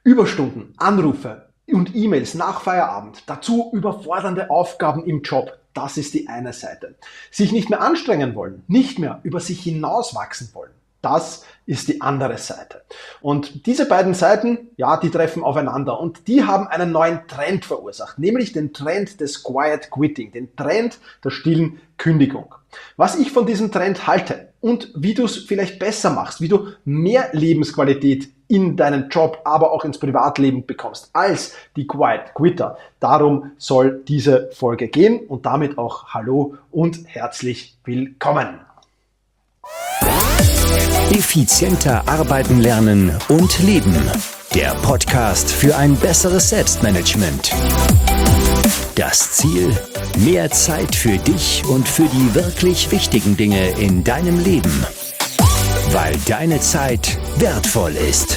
Überstunden, Anrufe und E-Mails nach Feierabend, dazu überfordernde Aufgaben im Job, das ist die eine Seite. Sich nicht mehr anstrengen wollen, nicht mehr über sich hinauswachsen wollen, das ist die andere Seite. Und diese beiden Seiten, ja, die treffen aufeinander und die haben einen neuen Trend verursacht, nämlich den Trend des Quiet Quitting, den Trend der stillen Kündigung. Was ich von diesem Trend halte und wie du es vielleicht besser machst, wie du mehr Lebensqualität in deinen Job, aber auch ins Privatleben bekommst als die Quiet Quitter. Darum soll diese Folge gehen und damit auch hallo und herzlich willkommen. Effizienter arbeiten, lernen und leben. Der Podcast für ein besseres Selbstmanagement. Das Ziel? Mehr Zeit für dich und für die wirklich wichtigen Dinge in deinem Leben. Weil deine Zeit wertvoll ist.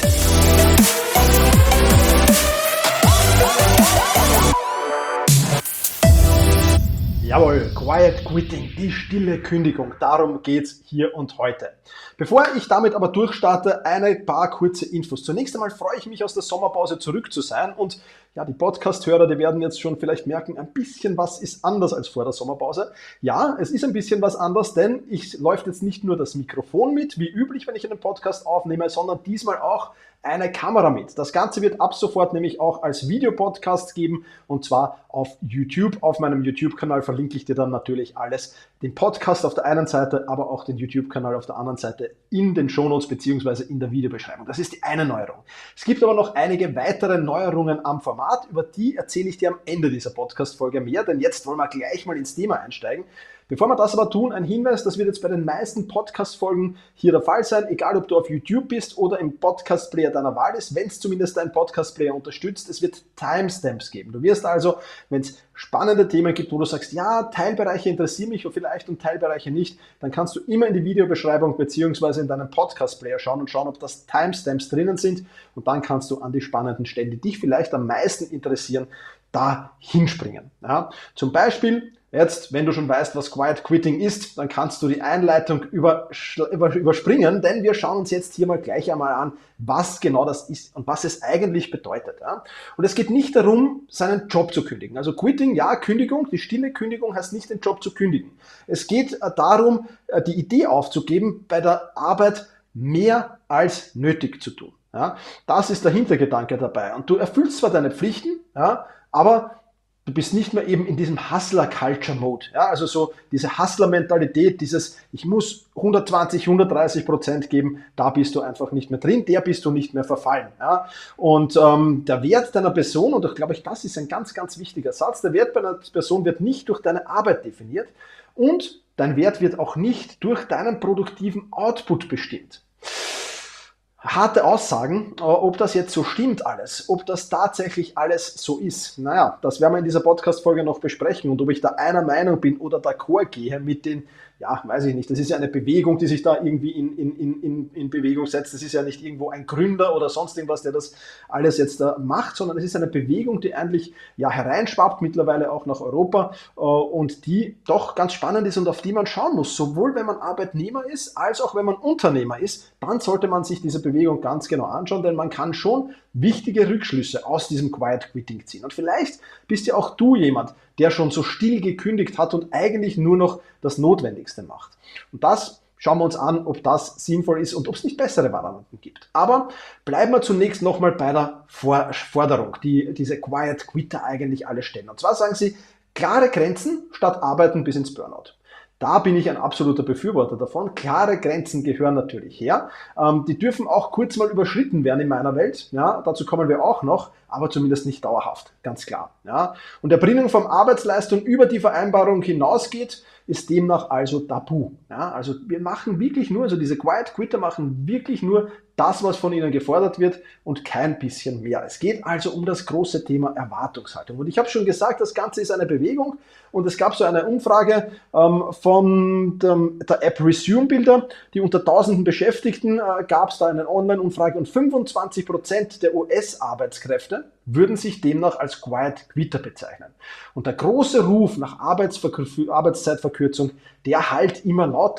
Jawohl, Quiet Quitting, die stille Kündigung, darum geht's hier und heute. Bevor ich damit aber durchstarte, ein paar kurze Infos. Zunächst einmal freue ich mich, aus der Sommerpause zurück zu sein und ja, die Podcast-Hörer, die werden jetzt schon vielleicht merken, ein bisschen was ist anders als vor der Sommerpause. Ja, es ist ein bisschen was anders, denn ich läuft jetzt nicht nur das Mikrofon mit, wie üblich, wenn ich einen Podcast aufnehme, sondern diesmal auch eine Kamera mit. Das Ganze wird ab sofort nämlich auch als Videopodcast geben und zwar auf YouTube. Auf meinem YouTube-Kanal verlinke ich dir dann natürlich alles. Den Podcast auf der einen Seite, aber auch den YouTube-Kanal auf der anderen Seite in den Shownotes bzw. in der Videobeschreibung. Das ist die eine Neuerung. Es gibt aber noch einige weitere Neuerungen am Format. Über die erzähle ich dir am Ende dieser Podcast-Folge mehr, denn jetzt wollen wir gleich mal ins Thema einsteigen. Bevor wir das aber tun, ein Hinweis, das wird jetzt bei den meisten Podcast-Folgen hier der Fall sein, egal ob du auf YouTube bist oder im Podcast-Player deiner Wahl ist, wenn es zumindest dein Podcast-Player unterstützt, es wird Timestamps geben. Du wirst also, wenn es spannende Themen gibt, wo du sagst, ja, Teilbereiche interessieren mich vielleicht und Teilbereiche nicht, dann kannst du immer in die Videobeschreibung bzw. in deinen Podcast-Player schauen und schauen, ob das Timestamps drinnen sind und dann kannst du an die spannenden Stellen, die dich vielleicht am meisten interessieren, da hinspringen. Ja, zum Beispiel jetzt, wenn du schon weißt, was Quiet Quitting ist, dann kannst du die Einleitung überspringen, denn wir schauen uns jetzt hier mal gleich einmal an, was genau das ist und was es eigentlich bedeutet. Ja? Und es geht nicht darum, seinen Job zu kündigen. Also Quitting, ja, Kündigung, die stille Kündigung heißt nicht, den Job zu kündigen. Es geht darum, die Idee aufzugeben, bei der Arbeit mehr als nötig zu tun. Ja? Das ist der Hintergedanke dabei. Und du erfüllst zwar deine Pflichten, ja, aber du bist nicht mehr eben in diesem Hustler-Culture-Mode. Ja, also so diese Hustler-Mentalität, dieses ich muss 120, 130% geben, da bist du einfach nicht mehr drin, der bist du nicht mehr verfallen. Ja. Und der Wert deiner Person, und ich glaube, das ist ein ganz, ganz wichtiger Satz, der Wert einer Person wird nicht durch deine Arbeit definiert und dein Wert wird auch nicht durch deinen produktiven Output bestimmt. Harte Aussagen, ob das jetzt so stimmt alles, ob das tatsächlich alles so ist. Naja, das werden wir in dieser Podcast-Folge noch besprechen und ob ich da einer Meinung bin oder d'accord gehe mit den, ja, weiß ich nicht, das ist ja eine Bewegung, die sich da irgendwie in Bewegung setzt. Das ist ja nicht irgendwo ein Gründer oder sonst irgendwas, der das alles jetzt da macht, sondern es ist eine Bewegung, die eigentlich ja hereinschwappt, mittlerweile auch nach Europa und die doch ganz spannend ist und auf die man schauen muss. Sowohl wenn man Arbeitnehmer ist, als auch wenn man Unternehmer ist, dann sollte man sich diese Bewegung ganz genau anschauen, denn man kann schon wichtige Rückschlüsse aus diesem Quiet Quitting ziehen. Und vielleicht bist ja auch du jemand, der schon so still gekündigt hat und eigentlich nur noch das Notwendigste macht. Und das schauen wir uns an, ob das sinnvoll ist und ob es nicht bessere Varianten gibt. Aber bleiben wir zunächst nochmal bei der Forderung, die diese Quiet Quitter eigentlich alle stellen. Und zwar sagen sie, klare Grenzen statt Arbeiten bis ins Burnout. Da bin ich ein absoluter Befürworter davon. Klare Grenzen gehören natürlich her. Die dürfen auch kurz mal überschritten werden in meiner Welt. Ja, dazu kommen wir auch noch, aber zumindest nicht dauerhaft, ganz klar. Ja. Und Erbringung von Arbeitsleistung über die Vereinbarung hinausgeht, ist demnach also tabu. Ja, also wir machen wirklich nur, also diese Quiet Quitter machen wirklich nur das, was von ihnen gefordert wird und kein bisschen mehr. Es geht also um das große Thema Erwartungshaltung. Und ich habe schon gesagt, das Ganze ist eine Bewegung und es gab so eine Umfrage von der App Resume Builder, die unter tausenden Beschäftigten gab es da eine Online-Umfrage und 25% der US-Arbeitskräfte würden sich demnach als Quiet Quitter bezeichnen. Und der große Ruf nach Arbeitszeitverkürzung, der hallt immer lauter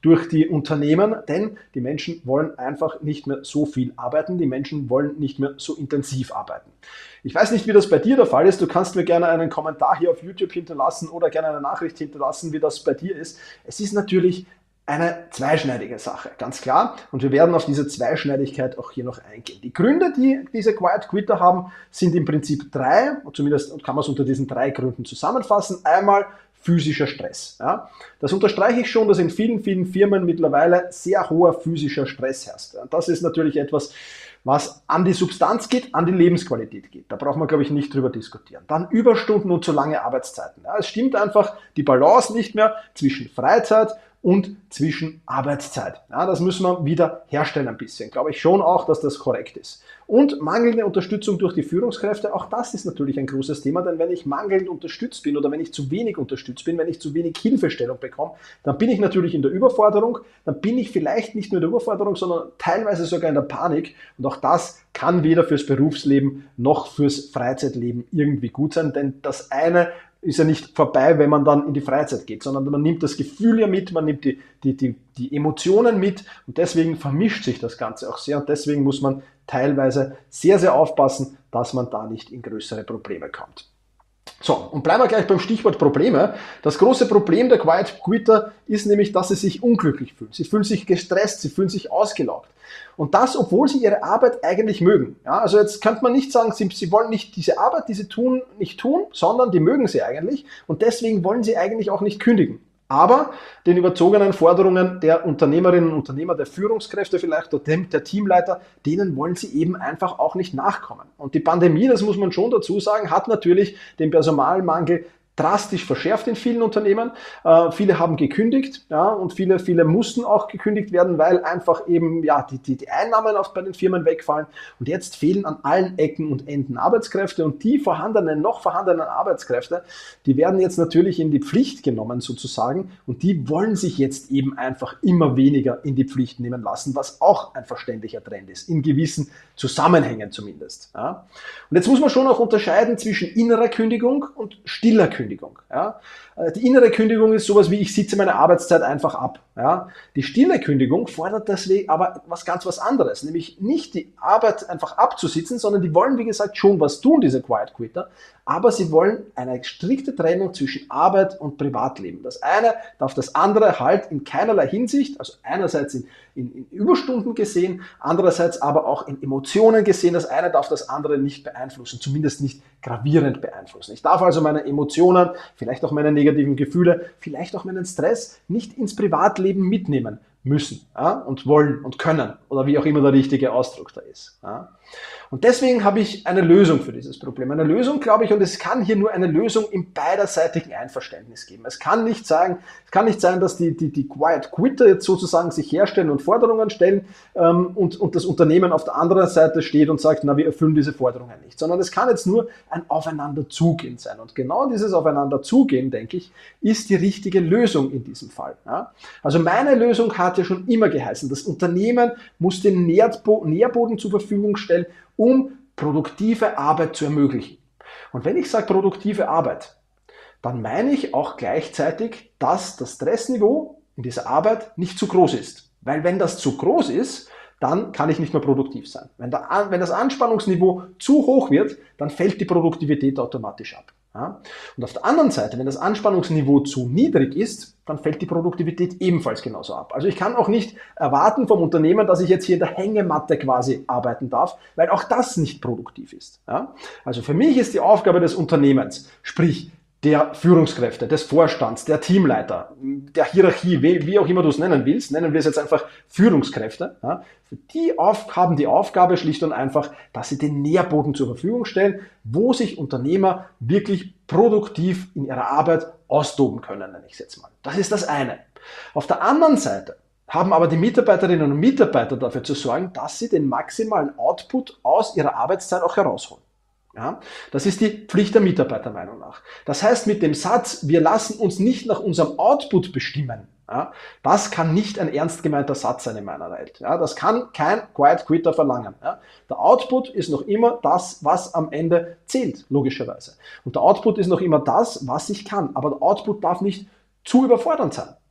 durch die Unternehmen, denn die Menschen wollen einfach nicht mehr so viel arbeiten, die Menschen wollen nicht mehr so intensiv arbeiten. Ich weiß nicht, wie das bei dir der Fall ist. Du kannst mir gerne einen Kommentar hier auf YouTube hinterlassen oder gerne eine Nachricht hinterlassen, wie das bei dir ist. Es ist natürlich eine zweischneidige Sache, ganz klar. Und wir werden auf diese Zweischneidigkeit auch hier noch eingehen. Die Gründe, die diese Quiet Quitter haben, sind im Prinzip drei, zumindest kann man es unter diesen drei Gründen zusammenfassen. Einmal physischer Stress. Ja. Das unterstreiche ich schon, dass in vielen, vielen Firmen mittlerweile sehr hoher physischer Stress herrscht. Das ist natürlich etwas, was an die Substanz geht, an die Lebensqualität geht. Da braucht man, glaube ich, nicht drüber diskutieren. Dann Überstunden und zu lange Arbeitszeiten. Ja, es stimmt einfach die Balance nicht mehr zwischen Freizeit und zwischen Arbeitszeit. Ja, das müssen wir wieder herstellen ein bisschen. Glaube ich schon auch, dass das korrekt ist. Und mangelnde Unterstützung durch die Führungskräfte, auch das ist natürlich ein großes Thema, denn wenn ich mangelnd unterstützt bin oder wenn ich zu wenig unterstützt bin, wenn ich zu wenig Hilfestellung bekomme, dann bin ich natürlich in der Überforderung, dann bin ich vielleicht nicht nur in der Überforderung, sondern teilweise sogar in der Panik. Und auch das kann weder fürs Berufsleben noch fürs Freizeitleben irgendwie gut sein, denn das eine ist ja nicht vorbei, wenn man dann in die Freizeit geht, sondern man nimmt das Gefühl ja mit, man nimmt die Emotionen mit und deswegen vermischt sich das Ganze auch sehr und deswegen muss man teilweise sehr, sehr aufpassen, dass man da nicht in größere Probleme kommt. So, und bleiben wir gleich beim Stichwort Probleme. Das große Problem der Quiet Quitter ist nämlich, dass sie sich unglücklich fühlen. Sie fühlen sich gestresst, sie fühlen sich ausgelaugt. Und das, obwohl sie ihre Arbeit eigentlich mögen. Ja, also jetzt könnte man nicht sagen, sie wollen nicht diese Arbeit, die sie tun, nicht tun, sondern die mögen sie eigentlich. Und deswegen wollen sie eigentlich auch nicht kündigen. Aber den überzogenen Forderungen der Unternehmerinnen und Unternehmer, der Führungskräfte vielleicht, der Teamleiter, denen wollen sie eben einfach auch nicht nachkommen. Und die Pandemie, das muss man schon dazu sagen, hat natürlich den Personalmangel drastisch verschärft in vielen Unternehmen. Viele haben gekündigt, ja, und viele mussten auch gekündigt werden, weil einfach eben ja die Einnahmen bei den Firmen wegfallen. Und jetzt fehlen an allen Ecken und Enden Arbeitskräfte und die noch vorhandenen Arbeitskräfte, die werden jetzt natürlich in die Pflicht genommen sozusagen und die wollen sich jetzt eben einfach immer weniger in die Pflicht nehmen lassen, was auch ein verständlicher Trend ist, in gewissen Zusammenhängen zumindest. Ja. Und jetzt muss man schon auch unterscheiden zwischen innerer Kündigung und stiller Kündigung. Ja. Die innere Kündigung ist sowas wie, ich sitze meine Arbeitszeit einfach ab. Ja. Die stille Kündigung fordert deswegen aber was anderes, nämlich nicht die Arbeit einfach abzusitzen, sondern die wollen, wie gesagt, schon was tun, diese Quiet Quitter, aber sie wollen eine strikte Trennung zwischen Arbeit und Privatleben. Das eine darf das andere halt in keinerlei Hinsicht, also einerseits in Überstunden gesehen, andererseits aber auch in Emotionen gesehen. Das eine darf das andere nicht beeinflussen, zumindest nicht gravierend beeinflussen. Ich darf also meine Emotionen, vielleicht auch meine negativen Gefühle, vielleicht auch meinen Stress nicht ins Privatleben mitnehmen müssen, ja, und wollen und können oder wie auch immer der richtige Ausdruck da ist. Ja. Und deswegen habe ich eine Lösung für dieses Problem. Eine Lösung, glaube ich, und es kann hier nur eine Lösung im beiderseitigen Einverständnis geben. Es kann nicht sein, dass die Quiet Quitter jetzt sozusagen sich herstellen und Forderungen stellen und das Unternehmen auf der anderen Seite steht und sagt, na, wir erfüllen diese Forderungen nicht. Sondern es kann jetzt nur ein Aufeinanderzugehen sein. Und genau dieses Aufeinanderzugehen, denke ich, ist die richtige Lösung in diesem Fall. Ja? Also meine Lösung hat ja schon immer geheißen, das Unternehmen muss den Nährboden zur Verfügung stellen, um produktive Arbeit zu ermöglichen. Und wenn ich sage produktive Arbeit, dann meine ich auch gleichzeitig, dass das Stressniveau in dieser Arbeit nicht zu groß ist. Weil wenn das zu groß ist, dann kann ich nicht mehr produktiv sein. Wenn das Anspannungsniveau zu hoch wird, dann fällt die Produktivität automatisch ab. Ja? Und auf der anderen Seite, wenn das Anspannungsniveau zu niedrig ist, dann fällt die Produktivität ebenfalls genauso ab. Also ich kann auch nicht erwarten vom Unternehmen, dass ich jetzt hier in der Hängematte quasi arbeiten darf, weil auch das nicht produktiv ist. Ja? Also für mich ist die Aufgabe des Unternehmens, sprich der Führungskräfte, des Vorstands, der Teamleiter, der Hierarchie, wie auch immer du es nennen willst, nennen wir es jetzt einfach Führungskräfte, ja, für die haben die Aufgabe schlicht und einfach, dass sie den Nährboden zur Verfügung stellen, wo sich Unternehmer wirklich produktiv in ihrer Arbeit austoben können, nenne ich es jetzt mal. Das ist das eine. Auf der anderen Seite haben aber die Mitarbeiterinnen und Mitarbeiter dafür zu sorgen, dass sie den maximalen Output aus ihrer Arbeitszeit auch herausholen. Ja, das ist die Pflicht der Mitarbeiter Meinung nach. Das heißt, mit dem Satz, wir lassen uns nicht nach unserem Output bestimmen, ja, das kann nicht ein ernst gemeinter Satz sein in meiner Welt. Ja, das kann kein Quiet Quitter verlangen. Ja. Der Output ist noch immer das, was am Ende zählt, logischerweise. Und der Output ist noch immer das, was ich kann. Aber der Output darf nicht zu überfordernd sein.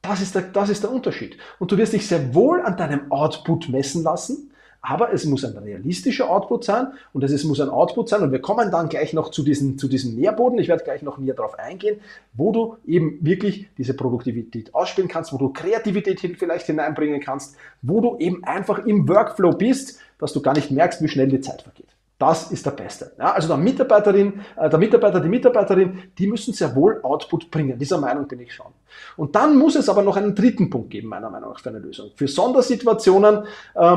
Das ist der Unterschied. Und du wirst dich sehr wohl an deinem Output messen lassen, aber es muss ein realistischer Output sein und es muss ein Output sein und wir kommen dann gleich noch zu diesem Nährboden, ich werde gleich noch näher darauf eingehen, wo du eben wirklich diese Produktivität ausspielen kannst, wo du Kreativität vielleicht hineinbringen kannst, wo du eben einfach im Workflow bist, dass du gar nicht merkst, wie schnell die Zeit vergeht. Das ist der Beste. Ja, also der Mitarbeiter, die Mitarbeiterin, die müssen sehr wohl Output bringen. Dieser Meinung bin ich schon. Und dann muss es aber noch einen dritten Punkt geben, meiner Meinung nach, für eine Lösung. Für Sondersituationen,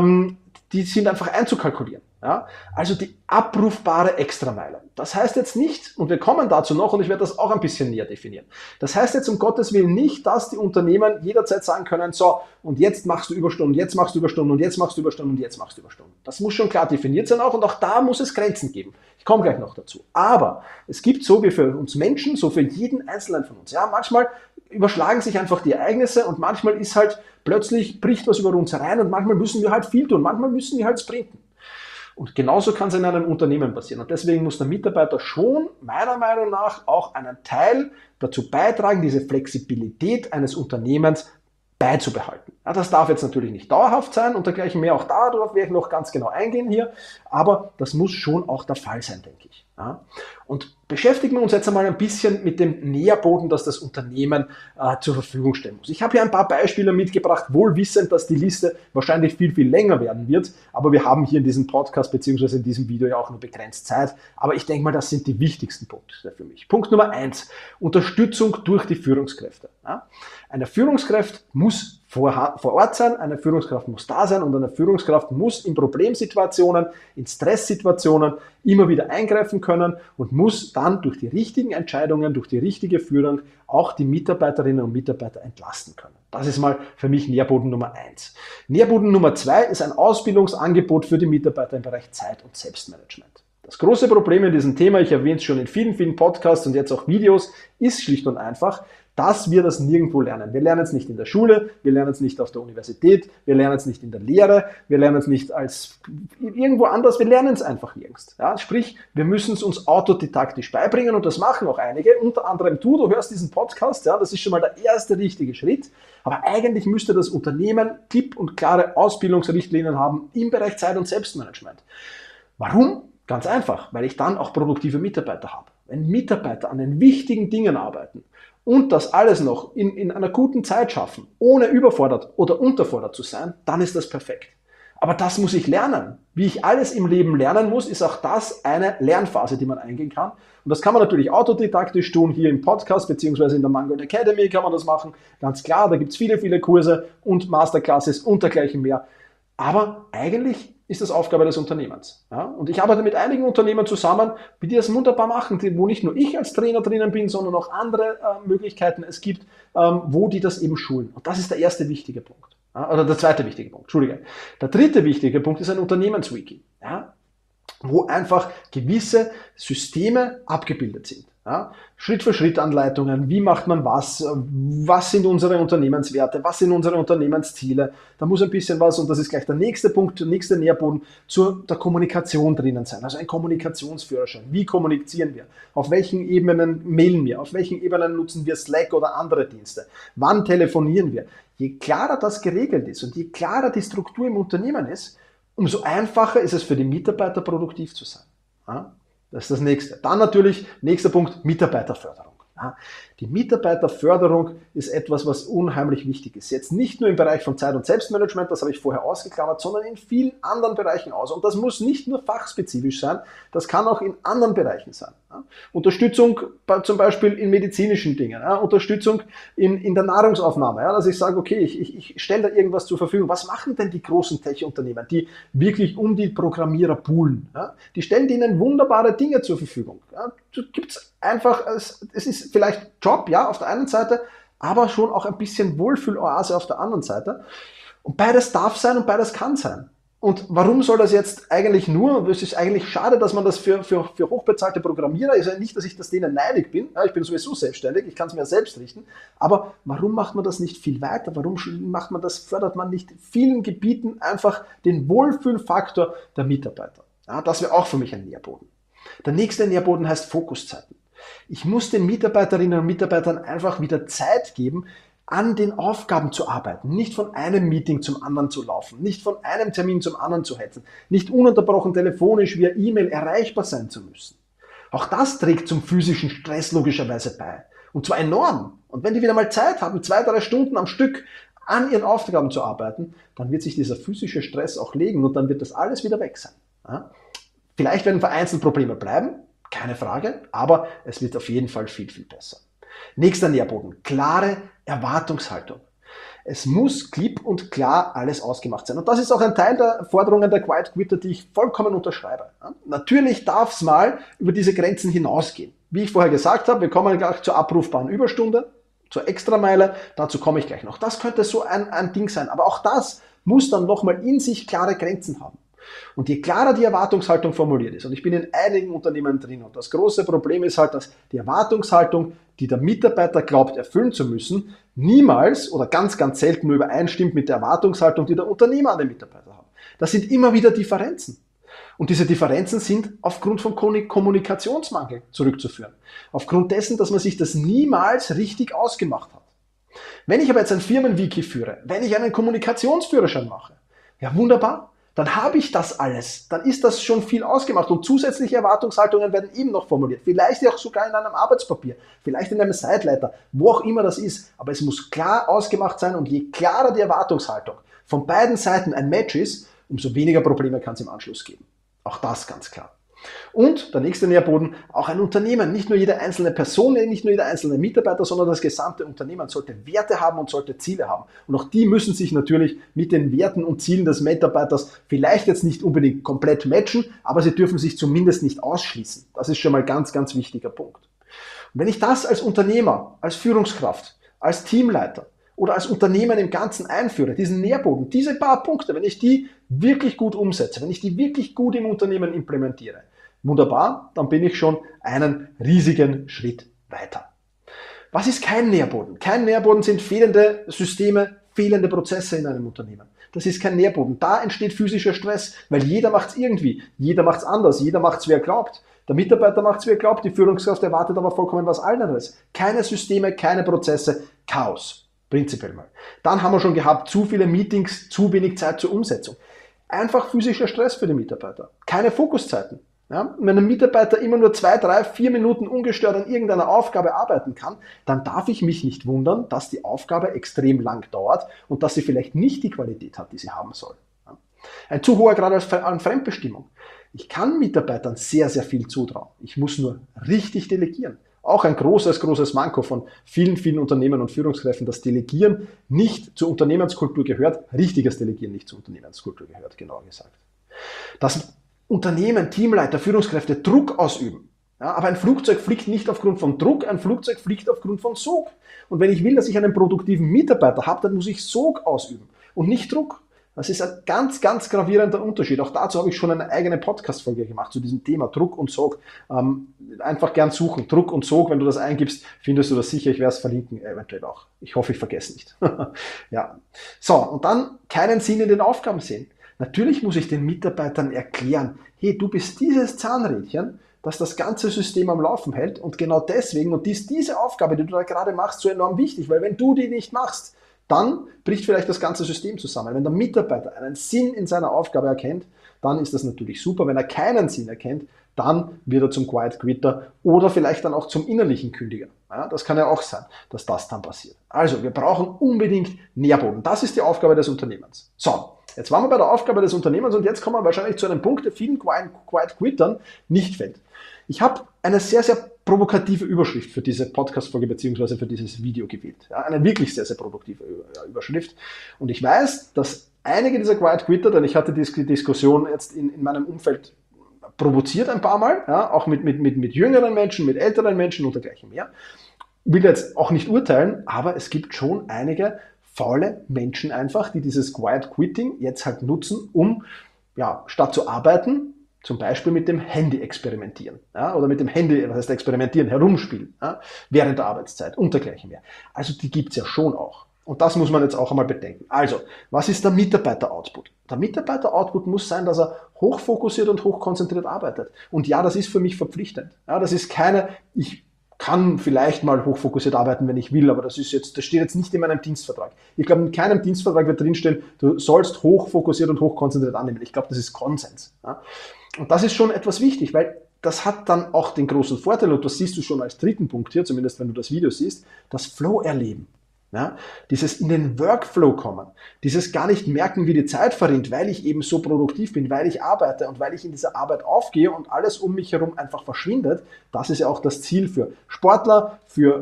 die sind einfach einzukalkulieren. Ja? Also die abrufbare Extrameile. Das heißt jetzt nicht, und wir kommen dazu noch, und ich werde das auch ein bisschen näher definieren. Das heißt jetzt um Gottes Willen nicht, dass die Unternehmen jederzeit sagen können, so, und jetzt machst du Überstunden, jetzt machst du Überstunden, und jetzt machst du Überstunden, und jetzt machst du Überstunden. Das muss schon klar definiert sein auch, und auch da muss es Grenzen geben. Ich komme gleich noch dazu. Aber es gibt so wie für uns Menschen, so für jeden Einzelnen von uns. Ja, manchmal überschlagen sich einfach die Ereignisse und manchmal ist halt plötzlich bricht was über uns herein und manchmal müssen wir halt viel tun, manchmal müssen wir halt sprinten. Und genauso kann es in einem Unternehmen passieren. Und deswegen muss der Mitarbeiter schon, meiner Meinung nach, auch einen Teil dazu beitragen, diese Flexibilität eines Unternehmens beizubehalten. Ja, das darf jetzt natürlich nicht dauerhaft sein und dergleichen mehr. Auch darauf werde ich noch ganz genau eingehen hier. Aber das muss schon auch der Fall sein, denke ich. Ja. Und beschäftigen wir uns jetzt einmal ein bisschen mit dem Nährboden, das das Unternehmen zur Verfügung stellen muss. Ich habe hier ein paar Beispiele mitgebracht, wohl wissend, dass die Liste wahrscheinlich viel, viel länger werden wird. Aber wir haben hier in diesem Podcast bzw. in diesem Video ja auch nur begrenzt Zeit. Aber ich denke mal, das sind die wichtigsten Punkte für mich. Punkt Nummer 1, Unterstützung durch die Führungskräfte. Ja. Eine Führungskraft muss vor Ort sein, eine Führungskraft muss da sein und eine Führungskraft muss in Problemsituationen, in Stresssituationen immer wieder eingreifen können und muss dann durch die richtigen Entscheidungen, durch die richtige Führung auch die Mitarbeiterinnen und Mitarbeiter entlasten können. Das ist mal für mich Nährboden Nummer 1. Nährboden Nummer 2 ist ein Ausbildungsangebot für die Mitarbeiter im Bereich Zeit- und Selbstmanagement. Das große Problem in diesem Thema, ich erwähne es schon in vielen, vielen Podcasts und jetzt auch Videos, ist schlicht und einfach, dass wir das nirgendwo lernen. Wir lernen es nicht in der Schule, wir lernen es nicht auf der Universität, wir lernen es nicht in der Lehre, wir lernen es nicht als irgendwo anders, wir lernen es einfach nirgends. Ja, sprich, wir müssen es uns autodidaktisch beibringen und das machen auch einige, unter anderem du hörst diesen Podcast, ja, das ist schon mal der erste richtige Schritt, aber eigentlich müsste das Unternehmen klipp und klare Ausbildungsrichtlinien haben im Bereich Zeit- und Selbstmanagement. Warum? Ganz einfach, weil ich dann auch produktive Mitarbeiter habe. Wenn Mitarbeiter an den wichtigen Dingen arbeiten und das alles noch in einer guten Zeit schaffen, ohne überfordert oder unterfordert zu sein, dann ist das perfekt. Aber das muss ich lernen. Wie ich alles im Leben lernen muss, ist auch das eine Lernphase, die man eingehen kann. Und das kann man natürlich autodidaktisch tun, hier im Podcast beziehungsweise in der Mangold Academy kann man das machen. Ganz klar, da gibt es viele, viele Kurse und Masterclasses und dergleichen mehr. Aber eigentlich ist das Aufgabe des Unternehmens. Ja? Und ich arbeite mit einigen Unternehmen zusammen, die das wunderbar machen, wo nicht nur ich als Trainer drinnen bin, sondern auch andere Möglichkeiten es gibt, wo die das eben schulen. Und das ist der erste wichtige Punkt. Ja? Oder der zweite wichtige Punkt, Entschuldige. Der dritte wichtige Punkt ist ein Unternehmenswiki, ja? Wo einfach gewisse Systeme abgebildet sind. Ja, Schritt-für-Schritt-Anleitungen, wie macht man was sind unsere Unternehmenswerte, was sind unsere Unternehmensziele. Da muss ein bisschen was, und das ist gleich der nächste Punkt, der nächste Nährboden, der Kommunikation drinnen sein. Also ein Kommunikationsführerschein. Wie kommunizieren wir? Auf welchen Ebenen mailen wir? Auf welchen Ebenen nutzen wir Slack oder andere Dienste? Wann telefonieren wir? Je klarer das geregelt ist und je klarer die Struktur im Unternehmen ist, umso einfacher ist es für die Mitarbeiter, produktiv zu sein. Ja? Das ist das nächste. Dann natürlich, nächster Punkt, Mitarbeiterförderung. Ja, die Mitarbeiterförderung ist etwas, was unheimlich wichtig ist. Jetzt nicht nur im Bereich von Zeit- und Selbstmanagement, das habe ich vorher ausgeklammert, sondern in vielen anderen Bereichen aus. Und das muss nicht nur fachspezifisch sein, das kann auch in anderen Bereichen sein. Ja, Unterstützung zum Beispiel in medizinischen Dingen, ja, Unterstützung in der Nahrungsaufnahme, ja, dass ich sage, okay, ich stelle da irgendwas zur Verfügung. Was machen denn die großen Tech-Unternehmen, die wirklich um die Programmierer poolen? Ja? Die stellen denen wunderbare Dinge zur Verfügung. Ja? Gibt's einfach, es ist vielleicht Job, ja, auf der einen Seite, aber schon auch ein bisschen Wohlfühloase auf der anderen Seite. Und beides darf sein und beides kann sein. Und warum soll das jetzt eigentlich nur, es ist eigentlich schade, dass man das für hochbezahlte Programmierer, ist ja nicht, dass ich das denen neidig bin, ja, ich bin sowieso selbstständig, ich kann es mir selbst richten, aber warum macht man das nicht viel weiter, fördert man nicht in vielen Gebieten einfach den Wohlfühlfaktor der Mitarbeiter? Ja, das wäre auch für mich ein Nährboden. Der nächste Nährboden heißt Fokuszeiten. Ich muss den Mitarbeiterinnen und Mitarbeitern einfach wieder Zeit geben, an den Aufgaben zu arbeiten, nicht von einem Meeting zum anderen zu laufen, nicht von einem Termin zum anderen zu hetzen, nicht ununterbrochen telefonisch via E-Mail erreichbar sein zu müssen. Auch das trägt zum physischen Stress logischerweise bei. Und zwar enorm. Und wenn die wieder mal Zeit haben, 2-3 Stunden am Stück an ihren Aufgaben zu arbeiten, dann wird sich dieser physische Stress auch legen und dann wird das alles wieder weg sein. Ja? Vielleicht werden vereinzelt Probleme bleiben, keine Frage, aber es wird auf jeden Fall viel, viel besser. Nächster Nährboden, klare Erwartungshaltung. Es muss klipp und klar alles ausgemacht sein. Und das ist auch ein Teil der Forderungen der Quiet Quitter, die ich vollkommen unterschreibe. Natürlich darf es mal über diese Grenzen hinausgehen. Wie ich vorher gesagt habe, wir kommen gleich zur abrufbaren Überstunde, zur Extrameile, dazu komme ich gleich noch. Das könnte so ein Ding sein, aber auch das muss dann nochmal in sich klare Grenzen haben. Und je klarer die Erwartungshaltung formuliert ist, und ich bin in einigen Unternehmen drin, und das große Problem ist halt, dass die Erwartungshaltung, die der Mitarbeiter glaubt erfüllen zu müssen, niemals oder ganz, ganz selten nur übereinstimmt mit der Erwartungshaltung, die der Unternehmer an den Mitarbeiter hat. Das sind immer wieder Differenzen. Und diese Differenzen sind aufgrund von Kommunikationsmangel zurückzuführen. Aufgrund dessen, dass man sich das niemals richtig ausgemacht hat. Wenn ich aber jetzt ein Firmenwiki führe, wenn ich einen Kommunikationsführerschein mache, ja wunderbar, dann habe ich das alles. Dann ist das schon viel ausgemacht und zusätzliche Erwartungshaltungen werden eben noch formuliert. Vielleicht auch sogar in einem Arbeitspapier, vielleicht in einem Sideleiter, wo auch immer das ist. Aber es muss klar ausgemacht sein und je klarer die Erwartungshaltung von beiden Seiten ein Match ist, umso weniger Probleme kann es im Anschluss geben. Auch das ganz klar. Und der nächste Nährboden, auch ein Unternehmen, nicht nur jede einzelne Person, nicht nur jeder einzelne Mitarbeiter, sondern das gesamte Unternehmen sollte Werte haben und sollte Ziele haben. Und auch die müssen sich natürlich mit den Werten und Zielen des Mitarbeiters vielleicht jetzt nicht unbedingt komplett matchen, aber sie dürfen sich zumindest nicht ausschließen. Das ist schon mal ganz, ganz wichtiger Punkt. Und wenn ich das als Unternehmer, als Führungskraft, als Teamleiter oder als Unternehmen im Ganzen einführe, diesen Nährboden, diese paar Punkte, wenn ich die wirklich gut umsetze, wenn ich die wirklich gut im Unternehmen implementiere, wunderbar, dann bin ich schon einen riesigen Schritt weiter. Was ist kein Nährboden? Kein Nährboden sind fehlende Systeme, fehlende Prozesse in einem Unternehmen. Das ist kein Nährboden. Da entsteht physischer Stress, weil jeder macht es irgendwie, jeder macht es anders, jeder macht es, wie er glaubt. Der Mitarbeiter macht es, wie er glaubt, die Führungskraft erwartet aber vollkommen was anderes. Keine Systeme, keine Prozesse, Chaos. Prinzipiell mal. Dann haben wir schon gehabt, zu viele Meetings, zu wenig Zeit zur Umsetzung. Einfach physischer Stress für die Mitarbeiter. Keine Fokuszeiten. Ja, wenn ein Mitarbeiter immer nur 2, 3, 4 Minuten ungestört an irgendeiner Aufgabe arbeiten kann, dann darf ich mich nicht wundern, dass die Aufgabe extrem lang dauert und dass sie vielleicht nicht die Qualität hat, die sie haben soll. Ja. Ein zu hoher Grad an Fremdbestimmung. Ich kann Mitarbeitern sehr, sehr viel zutrauen. Ich muss nur richtig delegieren. Auch ein großes Manko von vielen, vielen Unternehmen und Führungskräften, dass Delegieren nicht zur Unternehmenskultur gehört, richtiges Delegieren nicht zur Unternehmenskultur gehört, genauer gesagt. Dass Unternehmen, Teamleiter, Führungskräfte Druck ausüben. Ja, aber ein Flugzeug fliegt nicht aufgrund von Druck, ein Flugzeug fliegt aufgrund von Sog. Und wenn ich will, dass ich einen produktiven Mitarbeiter habe, dann muss ich Sog ausüben und nicht Druck. Das ist ein ganz, ganz gravierender Unterschied. Auch dazu habe ich schon eine eigene Podcast-Folge gemacht zu diesem Thema Druck und Sog. Einfach gern suchen. Druck und Sog, wenn du das eingibst, findest du das sicher. Ich werde es verlinken, eventuell auch. Ich hoffe, ich vergesse nicht. Ja. So, und dann keinen Sinn in den Aufgaben sehen. Natürlich muss ich den Mitarbeitern erklären, hey, du bist dieses Zahnrädchen, das das ganze System am Laufen hält und genau deswegen und diese Aufgabe, die du da gerade machst, so enorm wichtig, weil wenn du die nicht machst, dann bricht vielleicht das ganze System zusammen. Wenn der Mitarbeiter einen Sinn in seiner Aufgabe erkennt, dann ist das natürlich super. Wenn er keinen Sinn erkennt, dann wird er zum Quiet Quitter oder vielleicht dann auch zum innerlichen Kündiger. Ja, das kann ja auch sein, dass das dann passiert. Also, wir brauchen unbedingt Nährboden. Das ist die Aufgabe des Unternehmens. So, jetzt waren wir bei der Aufgabe des Unternehmens und jetzt kommen wir wahrscheinlich zu einem Punkt, der vielen Quiet Quittern nicht fällt. Ich habe eine sehr, sehr provokative Überschrift für diese Podcast-Folge bzw. für dieses Video gewählt. Ja, eine wirklich sehr, sehr produktive Überschrift. Und ich weiß, dass einige dieser Quiet Quitter, denn ich hatte die Diskussion jetzt in meinem Umfeld provoziert ein paar Mal, ja, auch mit jüngeren Menschen, mit älteren Menschen und dergleichen mehr. Ich will jetzt auch nicht urteilen, aber es gibt schon einige faule Menschen einfach, die dieses Quiet Quitting jetzt halt nutzen, um ja, statt zu arbeiten, zum Beispiel mit dem Handy experimentieren, ja, oder mit dem Handy, was heißt experimentieren, herumspielen, ja, während der Arbeitszeit und dergleichen mehr. Also die gibt es ja schon auch. Und das muss man jetzt auch einmal bedenken. Also, was ist der Mitarbeiter-Output? Der Mitarbeiter-Output muss sein, dass er hochfokussiert und hochkonzentriert arbeitet. Und ja, das ist für mich verpflichtend. Ja, das ist keine, ich kann vielleicht mal hochfokussiert arbeiten, wenn ich will, aber das steht jetzt nicht in meinem Dienstvertrag. Ich glaube, in keinem Dienstvertrag wird drinstehen, du sollst hochfokussiert und hochkonzentriert annehmen. Ich glaube, das ist Konsens. Ja? Und das ist schon etwas wichtig, weil das hat dann auch den großen Vorteil, und das siehst du schon als dritten Punkt hier, zumindest wenn du das Video siehst, das Flow-Erleben. Ja, dieses in den Workflow kommen, dieses gar nicht merken, wie die Zeit verrinnt, weil ich eben so produktiv bin, weil ich arbeite und weil ich in dieser Arbeit aufgehe und alles um mich herum einfach verschwindet, das ist ja auch das Ziel für Sportler,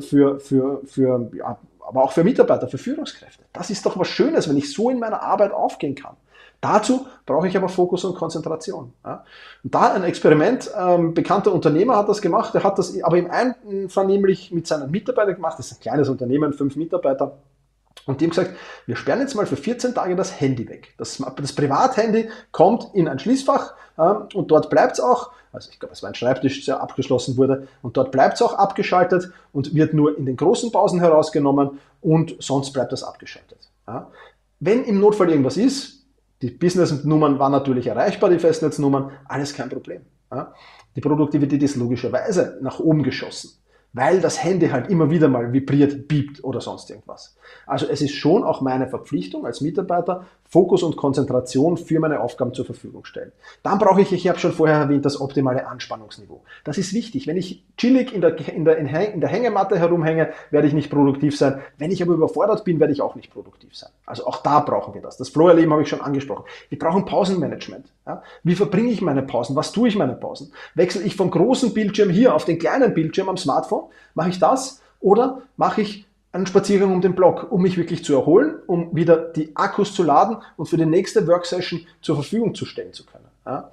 aber auch für Mitarbeiter, für Führungskräfte. Das ist doch was Schönes, wenn ich so in meiner Arbeit aufgehen kann. Dazu brauche ich aber Fokus und Konzentration. Ja. Und da ein Experiment, bekannter Unternehmer hat das gemacht, der hat das aber im Einvernehmlich mit seinen Mitarbeitern gemacht, das ist ein kleines Unternehmen, 5 Mitarbeiter, und die haben gesagt, wir sperren jetzt mal für 14 Tage das Handy weg. Das Privathandy kommt in ein Schließfach und dort bleibt es auch, also ich glaube, es war ein Schreibtisch, der abgeschlossen wurde, und dort bleibt es auch abgeschaltet und wird nur in den großen Pausen herausgenommen und sonst bleibt das abgeschaltet. Ja. Wenn im Notfall irgendwas ist, die Business-Nummern waren natürlich erreichbar, die Festnetznummern, alles kein Problem. Ja. Die Produktivität ist logischerweise nach oben geschossen, weil das Handy halt immer wieder mal vibriert, piept oder sonst irgendwas. Also es ist schon auch meine Verpflichtung als Mitarbeiter, Fokus und Konzentration für meine Aufgaben zur Verfügung stellen. Dann brauche ich habe schon vorher erwähnt, das optimale Anspannungsniveau. Das ist wichtig. Wenn ich chillig in der Hängematte herumhänge, werde ich nicht produktiv sein. Wenn ich aber überfordert bin, werde ich auch nicht produktiv sein. Also auch da brauchen wir das. Das Flow-Erleben habe ich schon angesprochen. Wir brauchen Pausenmanagement. Ja? Wie verbringe ich meine Pausen? Was tue ich meine Pausen? Wechsle ich vom großen Bildschirm hier auf den kleinen Bildschirm am Smartphone? Mache ich das? Oder mache ich einen Spaziergang um den Block, um mich wirklich zu erholen, um wieder die Akkus zu laden und für die nächste Worksession zur Verfügung zu stellen zu können. Ja.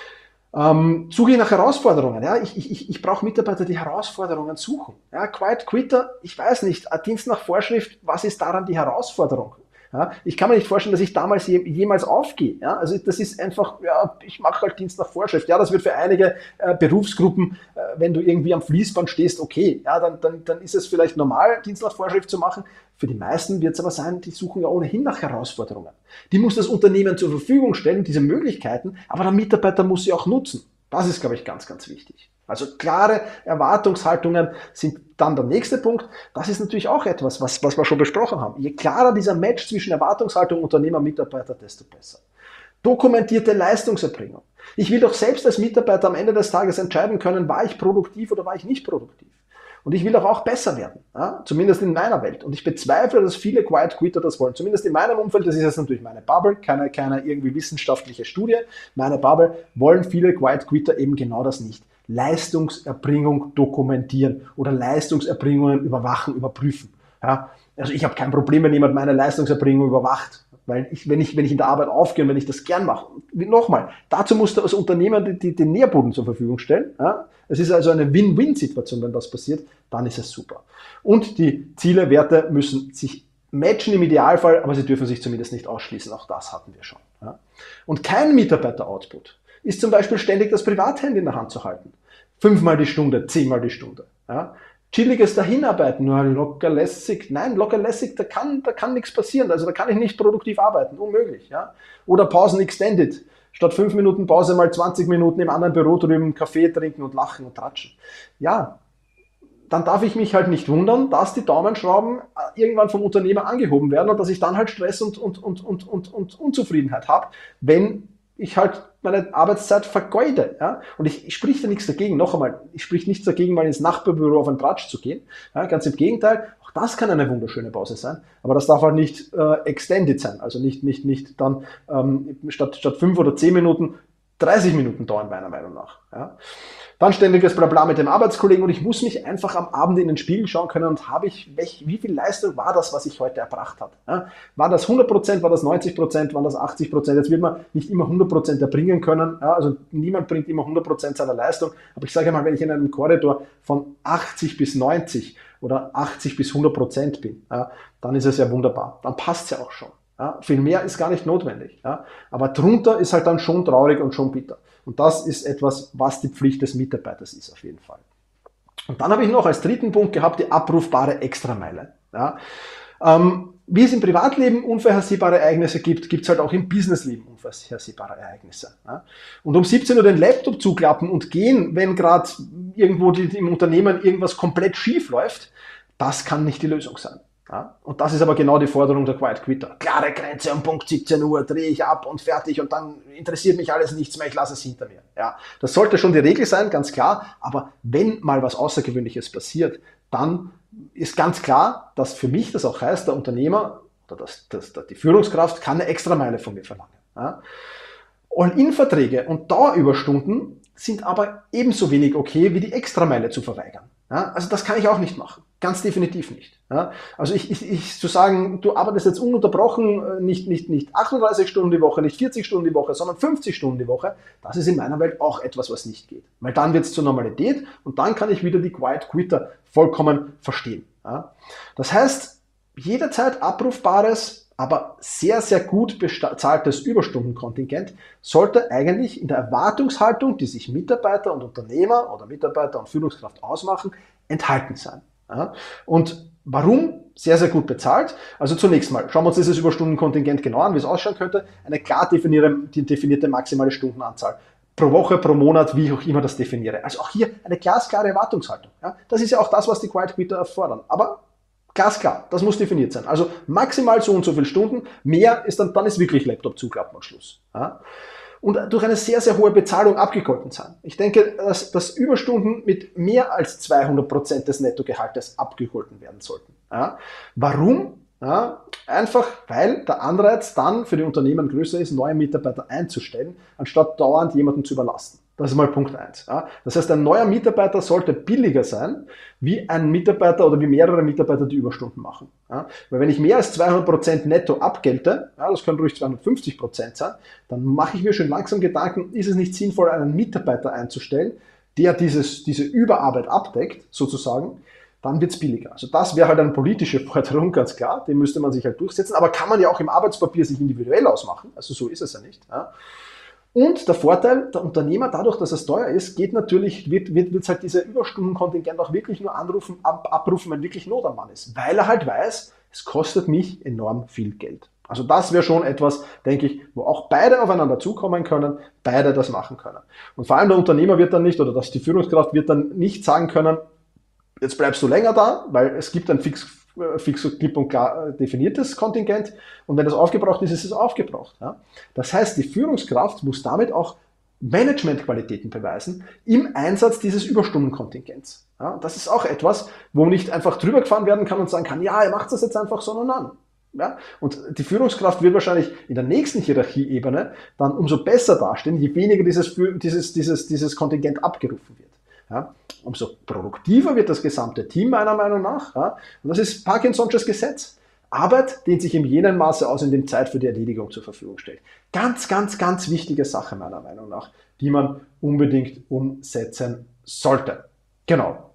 Suche ich nach Herausforderungen. Ja. Ich brauche Mitarbeiter, die Herausforderungen suchen. Ja. Quiet Quitter, ich weiß nicht, ein Dienst nach Vorschrift, was ist daran die Herausforderung? Ja, ich kann mir nicht vorstellen, dass ich damals jemals aufgehe. Ja, also das ist einfach, ja, ich mache halt Dienst nach Vorschrift. Ja, das wird für einige Berufsgruppen, wenn du irgendwie am Fließband stehst, okay. Ja, dann ist es vielleicht normal, Dienst nach Vorschrift zu machen. Für die meisten wird es aber sein, die suchen ja ohnehin nach Herausforderungen. Die muss das Unternehmen zur Verfügung stellen, diese Möglichkeiten, aber der Mitarbeiter muss sie auch nutzen. Das ist, glaube ich, ganz, ganz wichtig. Also klare Erwartungshaltungen sind dann der nächste Punkt. Das ist natürlich auch etwas, was wir schon besprochen haben. Je klarer dieser Match zwischen Erwartungshaltung, Unternehmer, Mitarbeiter, desto besser. Dokumentierte Leistungserbringung. Ich will doch selbst als Mitarbeiter am Ende des Tages entscheiden können, war ich produktiv oder war ich nicht produktiv. Und ich will doch auch besser werden, ja? Zumindest in meiner Welt. Und ich bezweifle, dass viele Quiet Quitter das wollen. Zumindest in meinem Umfeld, das ist jetzt natürlich meine Bubble, keine irgendwie wissenschaftliche Studie. Meine Bubble, wollen viele Quiet Quitter eben genau das nicht. Leistungserbringung dokumentieren oder Leistungserbringungen überwachen, überprüfen. Ja? Also ich habe kein Problem, wenn jemand meine Leistungserbringung überwacht. Weil wenn ich in der Arbeit aufgehe und wenn ich das gern mache, nochmal, dazu muss das Unternehmen den Nährboden zur Verfügung stellen. Ja? Es ist also eine Win-Win-Situation, wenn das passiert, dann ist es super. Und die Ziele, Werte müssen sich matchen im Idealfall, aber sie dürfen sich zumindest nicht ausschließen. Auch das hatten wir schon. Ja? Und kein Mitarbeiter-Output ist zum Beispiel ständig das Privathandy in der Hand zu halten. 5-mal die Stunde, 10-mal die Stunde. Ja? Chilliges Dahinarbeiten, nur locker lässig. Nein, locker lässig, da kann nichts passieren. Also da kann ich nicht produktiv arbeiten, unmöglich. Ja? Oder Pausen extended. Statt 5 Minuten Pause mal 20 Minuten im anderen Büro drüben Kaffee trinken und lachen und tratschen. Ja, dann darf ich mich halt nicht wundern, dass die Daumenschrauben irgendwann vom Unternehmer angehoben werden und dass ich dann halt Stress und Unzufriedenheit habe, wenn ich halt meine Arbeitszeit vergeude. Ja? Und ich spreche da nichts dagegen. Noch einmal, ich spreche nichts dagegen, mal ins Nachbarbüro auf einen Tratsch zu gehen. Ja, ganz im Gegenteil, auch das kann eine wunderschöne Pause sein. Aber das darf halt nicht extended sein. Also nicht dann statt 5 oder 10 Minuten 30 Minuten dauern, meiner Meinung nach. Ja? Dann ständiges Blabla mit dem Arbeitskollegen und ich muss mich einfach am Abend in den Spiegel schauen können und wie viel Leistung war das, was ich heute erbracht habe. Ja? War das 100%, war das 90%, waren das 80%? Jetzt wird man nicht immer 100% erbringen können. Ja? Also niemand bringt immer 100% seiner Leistung. Aber ich sage mal, wenn ich in einem Korridor von 80 bis 90 oder 80 bis 100% bin, ja, dann ist es ja wunderbar. Dann passt es ja auch schon. Ja? Viel mehr ist gar nicht notwendig. Ja? Aber drunter ist halt dann schon traurig und schon bitter. Und das ist etwas, was die Pflicht des Mitarbeiters ist, auf jeden Fall. Und dann habe ich noch als dritten Punkt gehabt, die abrufbare Extrameile. Ja. Wie es im Privatleben unvorhersehbare Ereignisse gibt, gibt es halt auch im Businessleben unvorhersehbare Ereignisse. Ja. Und um 17 Uhr den Laptop zuklappen und gehen, wenn gerade irgendwo im Unternehmen irgendwas komplett schief läuft, das kann nicht die Lösung sein. Ja? Und das ist aber genau die Forderung der Quiet Quitter. Klare Grenze, um Punkt 17 Uhr drehe ich ab und fertig und dann interessiert mich alles nichts mehr, ich lasse es hinter mir. Ja? Das sollte schon die Regel sein, ganz klar, aber wenn mal was Außergewöhnliches passiert, dann ist ganz klar, dass für mich das auch heißt, der Unternehmer oder die Führungskraft kann eine Extrameile von mir verlangen. Ja? All-in-Verträge und Dauerüberstunden sind aber ebenso wenig okay, wie die Extrameile zu verweigern. Ja? Also das kann ich auch nicht machen. Ganz definitiv nicht. Ja? Also ich zu sagen, du arbeitest jetzt ununterbrochen, nicht 38 Stunden die Woche, nicht 40 Stunden die Woche, sondern 50 Stunden die Woche, das ist in meiner Welt auch etwas, was nicht geht. Weil dann wird es zur Normalität und dann kann ich wieder die Quiet Quitter vollkommen verstehen. Ja? Das heißt, jederzeit abrufbares, aber sehr, sehr gut bezahltes Überstundenkontingent sollte eigentlich in der Erwartungshaltung, die sich Mitarbeiter und Unternehmer oder Mitarbeiter und Führungskraft ausmachen, enthalten sein. Ja? Und warum? Sehr, sehr gut bezahlt. Also zunächst mal, schauen wir uns dieses Überstundenkontingent genau an, wie es ausschauen könnte. Eine klar definierte maximale Stundenanzahl. Pro Woche, pro Monat, wie ich auch immer das definiere. Also auch hier eine glasklare Erwartungshaltung. Ja? Das ist ja auch das, was die Quiet Quitter erfordern. Aber glasklar, das muss definiert sein. Also maximal so und so viele Stunden, mehr ist dann ist wirklich Laptop zuklappen und Schluss. Ja? Und durch eine sehr, sehr hohe Bezahlung abgegolten sein. Ich denke, dass Überstunden mit mehr als 200% des Nettogehaltes abgegolten werden sollten. Ja? Warum? Ja? Einfach, weil der Anreiz dann für die Unternehmen größer ist, neue Mitarbeiter einzustellen, anstatt dauernd jemanden zu überlasten. Das ist mal Punkt 1. Ja. Das heißt, ein neuer Mitarbeiter sollte billiger sein, wie ein Mitarbeiter oder wie mehrere Mitarbeiter, die Überstunden machen. Ja. Weil wenn ich mehr als 200% netto abgelte, ja, das können ruhig 250% sein, dann mache ich mir schon langsam Gedanken, ist es nicht sinnvoll, einen Mitarbeiter einzustellen, der diese Überarbeit abdeckt, sozusagen, dann wird es billiger. Also das wäre halt eine politische Forderung, ganz klar, die müsste man sich halt durchsetzen, aber kann man ja auch im Arbeitspapier sich individuell ausmachen, also so ist es ja nicht. Ja. Und der Vorteil, der Unternehmer, dadurch, dass es teuer ist, wird halt diese Überstundenkontingent auch wirklich nur abrufen, wenn wirklich Not am Mann ist. Weil er halt weiß, es kostet mich enorm viel Geld. Also das wäre schon etwas, denke ich, wo auch beide aufeinander zukommen können, beide das machen können. Und vor allem der Unternehmer wird dann nicht, oder die Führungskraft wird dann nicht sagen können, jetzt bleibst du länger da, weil es gibt ein fix klipp und klar definiertes Kontingent und wenn das aufgebraucht ist, ist es aufgebraucht. Ja? Das heißt, die Führungskraft muss damit auch Managementqualitäten beweisen im Einsatz dieses Überstundenkontingents. Ja? Das ist auch etwas, wo nicht einfach drüber gefahren werden kann und sagen kann, ja, ihr macht das jetzt einfach, sondern an. Ja? Und die Führungskraft wird wahrscheinlich in der nächsten Hierarchieebene dann umso besser dastehen, je weniger dieses Kontingent abgerufen wird. Ja, umso produktiver wird das gesamte Team meiner Meinung nach. Ja, und das ist Parkinson'sches Gesetz. Arbeit dehnt sich in jenem Maße aus, in dem Zeit für die Erledigung zur Verfügung steht. Ganz, ganz, ganz wichtige Sache meiner Meinung nach, die man unbedingt umsetzen sollte. Genau.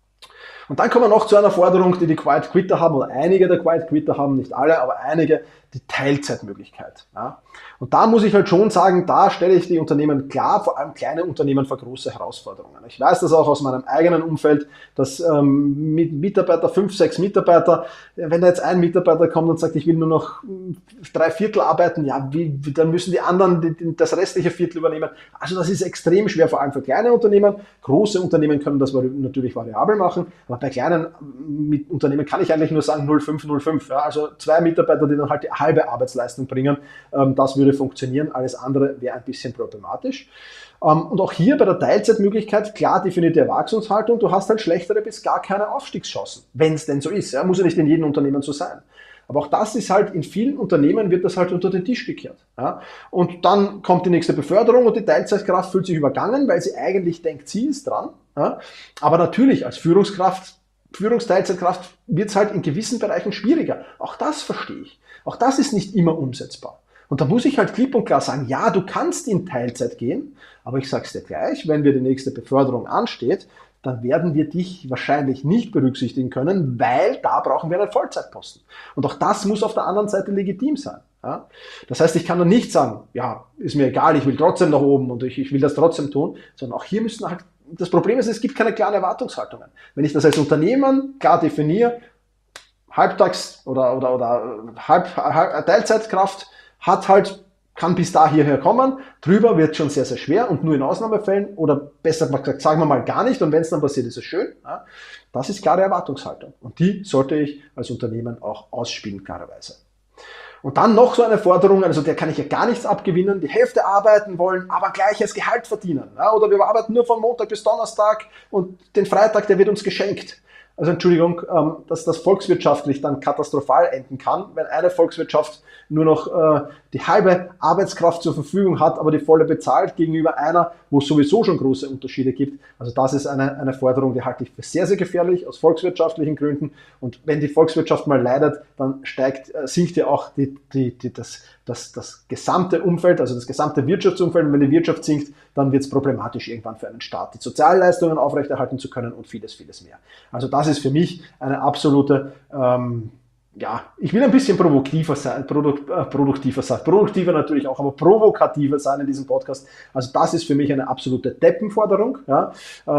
Und dann kommen wir noch zu einer Forderung, die Quiet Quitter haben, oder einige der Quiet Quitter haben, nicht alle, aber einige, die Teilzeitmöglichkeit. Ja. Und da muss ich halt schon sagen, da stelle ich die Unternehmen klar, vor allem kleine Unternehmen, vor große Herausforderungen. Ich weiß das auch aus meinem eigenen Umfeld, dass mit Mitarbeiter, 5, 6 Mitarbeiter, wenn da jetzt ein Mitarbeiter kommt und sagt, ich will nur noch 3/4 arbeiten, ja, dann müssen die anderen das restliche Viertel übernehmen. Also das ist extrem schwer, vor allem für kleine Unternehmen. Große Unternehmen können das natürlich variabel machen, aber bei kleinen Unternehmen kann ich eigentlich nur sagen 0,5. Ja, also 2 Mitarbeiter, die dann halt die halbe Arbeitsleistung bringen, das würde funktionieren, alles andere wäre ein bisschen problematisch. Und auch hier bei der Teilzeitmöglichkeit klar definierte Erwartungshaltung, du hast halt schlechtere bis gar keine Aufstiegschancen, wenn es denn so ist. Ja, muss ja nicht in jedem Unternehmen so sein. Aber auch das ist halt, in vielen Unternehmen wird das halt unter den Tisch gekehrt. Ja? Und dann kommt die nächste Beförderung und die Teilzeitkraft fühlt sich übergangen, weil sie eigentlich denkt, sie ist dran. Ja? Aber natürlich als Führungsteilzeitkraft wird es halt in gewissen Bereichen schwieriger. Auch das verstehe ich. Auch das ist nicht immer umsetzbar. Und da muss ich halt klipp und klar sagen, ja, du kannst in Teilzeit gehen, aber ich sag's dir gleich, wenn wir die nächste Beförderung ansteht, dann werden wir dich wahrscheinlich nicht berücksichtigen können, weil da brauchen wir einen Vollzeitposten. Und auch das muss auf der anderen Seite legitim sein. Ja? Das heißt, ich kann dann nicht sagen, ja, ist mir egal, ich will trotzdem nach oben und ich will das trotzdem tun, sondern auch hier müssen halt, das Problem ist, es gibt keine klaren Erwartungshaltungen. Wenn ich das als Unternehmen klar definiere, Halbtags- oder Teilzeitkraft hat halt kann bis da hierher kommen, drüber wird schon sehr, sehr schwer und nur in Ausnahmefällen oder besser gesagt, sagen wir mal gar nicht und wenn es dann passiert, ist es schön. Ja, das ist klare Erwartungshaltung und die sollte ich als Unternehmen auch ausspielen, klarerweise. Und dann noch so eine Forderung, also der kann ich ja gar nichts abgewinnen, die Hälfte arbeiten wollen, aber gleiches Gehalt verdienen. Ja, oder wir arbeiten nur von Montag bis Donnerstag und den Freitag, der wird uns geschenkt. Also Entschuldigung, dass das volkswirtschaftlich dann katastrophal enden kann, wenn eine Volkswirtschaft nur noch die halbe Arbeitskraft zur Verfügung hat, aber die volle bezahlt gegenüber einer, wo es sowieso schon große Unterschiede gibt. Also das ist eine Forderung, die halte ich für sehr, sehr gefährlich aus volkswirtschaftlichen Gründen. Und wenn die Volkswirtschaft mal leidet, dann sinkt ja auch das gesamte Umfeld, also das gesamte Wirtschaftsumfeld. Und wenn die Wirtschaft sinkt, dann wird es problematisch irgendwann für einen Staat, die Sozialleistungen aufrechterhalten zu können und vieles, vieles mehr. Also das ist für mich eine absolute, ich will ein bisschen produktiver natürlich auch, aber provokativer sein in diesem Podcast. Also das ist für mich eine absolute Deppenforderung. Ja.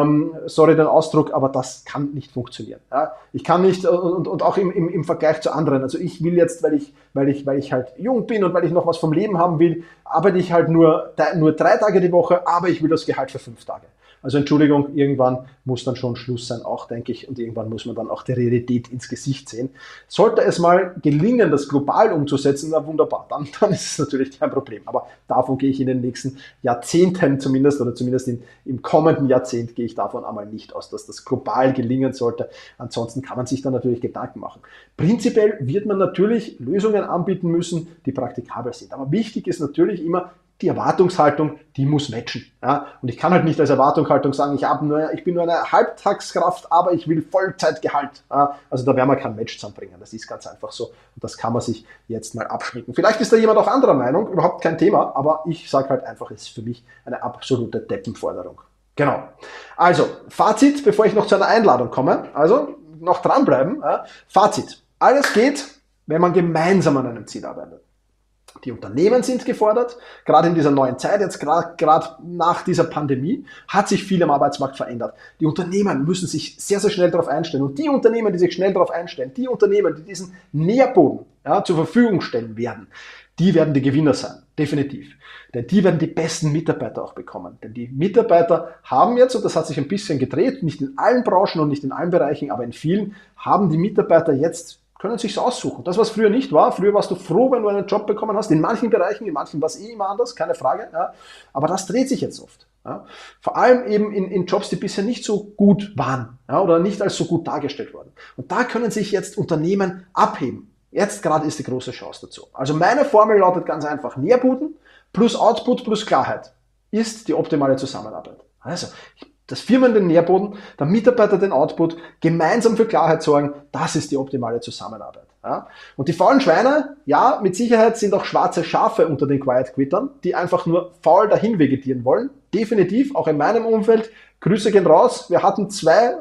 Sorry den Ausdruck, aber das kann nicht funktionieren. Ja. Ich kann nicht, und auch im Vergleich zu anderen, also ich will jetzt, weil ich halt jung bin und weil ich noch was vom Leben haben will, arbeite ich halt nur 3 Tage die Woche, aber ich will das Gehalt für 5 Tage. Also Entschuldigung, irgendwann muss dann schon Schluss sein, auch denke ich, und irgendwann muss man dann auch die Realität ins Gesicht sehen. Sollte es mal gelingen, das global umzusetzen, na wunderbar, dann ist es natürlich kein Problem. Aber davon gehe ich in den nächsten Jahrzehnten zumindest, oder zumindest im kommenden Jahrzehnt gehe ich davon einmal nicht aus, dass das global gelingen sollte. Ansonsten kann man sich dann natürlich Gedanken machen. Prinzipiell wird man natürlich Lösungen anbieten müssen, die praktikabel sind. Aber wichtig ist natürlich immer, die Erwartungshaltung, die muss matchen. Ja? Und ich kann halt nicht als Erwartungshaltung sagen, ich bin nur eine Halbtagskraft, aber ich will Vollzeitgehalt. Ja? Also da werden wir kein Match zusammenbringen. Das ist ganz einfach so. Und das kann man sich jetzt mal abschminken. Vielleicht ist da jemand auch anderer Meinung, überhaupt kein Thema, aber ich sage halt einfach, es ist für mich eine absolute Deppenforderung. Genau. Also, Fazit, bevor ich noch zu einer Einladung komme. Also, noch dranbleiben. Ja? Fazit. Alles geht, wenn man gemeinsam an einem Ziel arbeitet. Die Unternehmen sind gefordert, gerade in dieser neuen Zeit, jetzt gerade nach dieser Pandemie, hat sich viel am Arbeitsmarkt verändert. Die Unternehmen müssen sich sehr, sehr schnell darauf einstellen. Und die Unternehmen, die sich schnell darauf einstellen, die Unternehmen, die diesen Nährboden zur Verfügung stellen werden, die werden die Gewinner sein, definitiv. Denn die werden die besten Mitarbeiter auch bekommen. Denn die Mitarbeiter haben jetzt, und das hat sich ein bisschen gedreht, nicht in allen Branchen und nicht in allen Bereichen, aber in vielen, haben die Mitarbeiter jetzt können sich's aussuchen. Das, was früher nicht war. Früher warst du froh, wenn du einen Job bekommen hast. In manchen Bereichen, in manchen war es immer anders, keine Frage. Ja. Aber das dreht sich jetzt oft. Ja. Vor allem eben in Jobs, die bisher nicht so gut waren, ja, oder nicht als so gut dargestellt wurden. Und da können sich jetzt Unternehmen abheben. Jetzt gerade ist die große Chance dazu. Also meine Formel lautet ganz einfach: Nährboden plus Output plus Klarheit ist die optimale Zusammenarbeit. Also das Firmen den Nährboden, der Mitarbeiter den Output, gemeinsam für Klarheit sorgen, das ist die optimale Zusammenarbeit. Ja? Und die faulen Schweine, ja, mit Sicherheit sind auch schwarze Schafe unter den Quiet Quittern, die einfach nur faul dahin vegetieren wollen. Definitiv, auch in meinem Umfeld. Grüße gehen raus. Ich hatte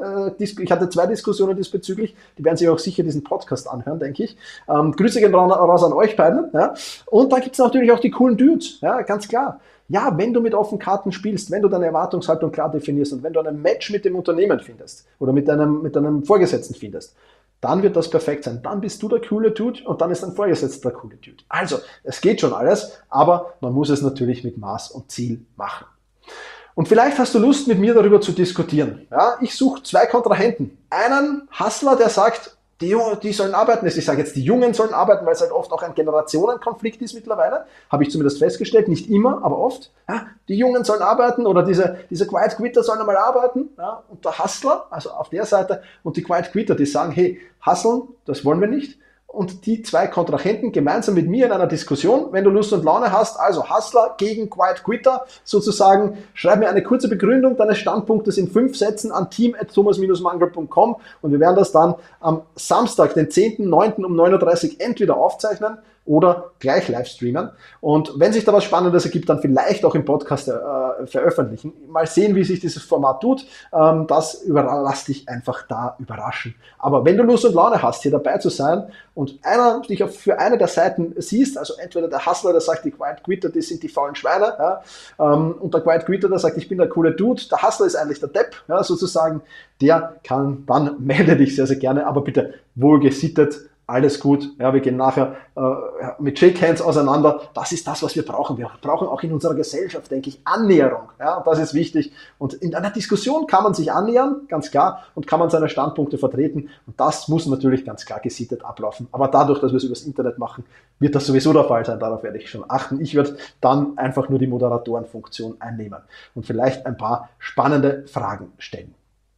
2 Diskussionen diesbezüglich. Die werden sich auch sicher diesen Podcast anhören, denke ich. Grüße gehen raus an euch beiden. Ja? Und da gibt es natürlich auch die coolen Dudes, ja, ganz klar. Ja, wenn du mit offenen Karten spielst, wenn du deine Erwartungshaltung klar definierst und wenn du einen Match mit dem Unternehmen findest oder mit deinem Vorgesetzten findest, dann wird das perfekt sein. Dann bist du der coole Dude und dann ist dein Vorgesetzter der coole Dude. Also, es geht schon alles, aber man muss es natürlich mit Maß und Ziel machen. Und vielleicht hast du Lust, mit mir darüber zu diskutieren. Ja, ich suche 2 Kontrahenten. Einen Hustler, der sagt, die sollen arbeiten. Ich sage jetzt, die Jungen sollen arbeiten, weil es halt oft auch ein Generationenkonflikt ist mittlerweile. Habe ich zumindest festgestellt. Nicht immer, aber oft. Ja, die Jungen sollen arbeiten oder diese Quiet Quitter sollen einmal arbeiten. Ja, und der Hustler, also auf der Seite, und die Quiet Quitter, die sagen, hey, hustlen, das wollen wir nicht. Und die 2 Kontrahenten gemeinsam mit mir in einer Diskussion, wenn du Lust und Laune hast, also Hustler gegen Quiet Quitter sozusagen, schreib mir eine kurze Begründung deines Standpunktes in 5 Sätzen an team@thomas-mangel.com und wir werden das dann am Samstag, den 10.09. um 9:30 Uhr entweder aufzeichnen oder gleich live streamen. Und wenn sich da was Spannendes ergibt, dann vielleicht auch im Podcast veröffentlichen. Mal sehen, wie sich dieses Format tut. Das lass dich einfach da überraschen. Aber wenn du Lust und Laune hast, hier dabei zu sein und dich für eine der Seiten siehst, also entweder der Hustler, der sagt, die Quiet Quitter, die sind die faulen Schweine, ja, und der Quiet Quitter, der sagt, ich bin der coole Dude, der Hustler ist eigentlich der Depp, ja, sozusagen, dann melde dich sehr, sehr gerne, aber bitte wohlgesittet, alles gut. Ja, wir gehen nachher mit Shake Hands auseinander. Das ist das, was wir brauchen. Wir brauchen auch in unserer Gesellschaft, denke ich, Annäherung. Ja, das ist wichtig. Und in einer Diskussion kann man sich annähern, ganz klar, und kann man seine Standpunkte vertreten. Und das muss natürlich ganz klar gesittet ablaufen. Aber dadurch, dass wir es übers Internet machen, wird das sowieso der Fall sein. Darauf werde ich schon achten. Ich werde dann einfach nur die Moderatorenfunktion einnehmen und vielleicht ein paar spannende Fragen stellen.